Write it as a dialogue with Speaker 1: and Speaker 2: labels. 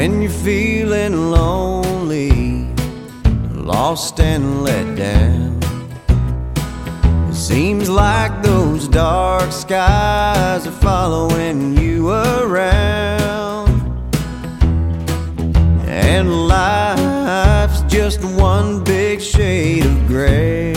Speaker 1: when you're feeling lonely, lost and let down. It seems like those dark skies are following you around, and life's just one big shade of gray.